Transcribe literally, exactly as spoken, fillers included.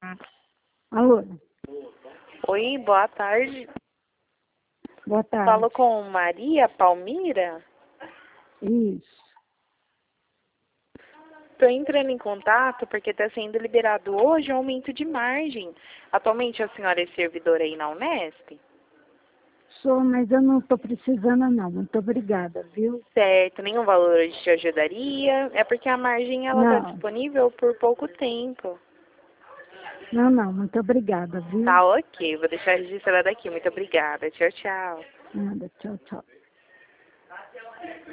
Alô? Oi, boa tarde. Boa tarde. Falo com Maria Palmira. Isso. Estou entrando em contato porque está sendo liberado hoje um aumento de margem. Atualmente a senhora é servidora aí na Unesp? Sou, mas eu não estou precisando não. Muito obrigada, viu? Certo, nenhum valor hoje te ajudaria. É porque a margem ela está Não. disponível por pouco tempo. Não, não. Muito obrigada, viu? Tá ok, vou deixar registrado aqui. Muito obrigada. Tchau, tchau. Nada. Tchau, tchau.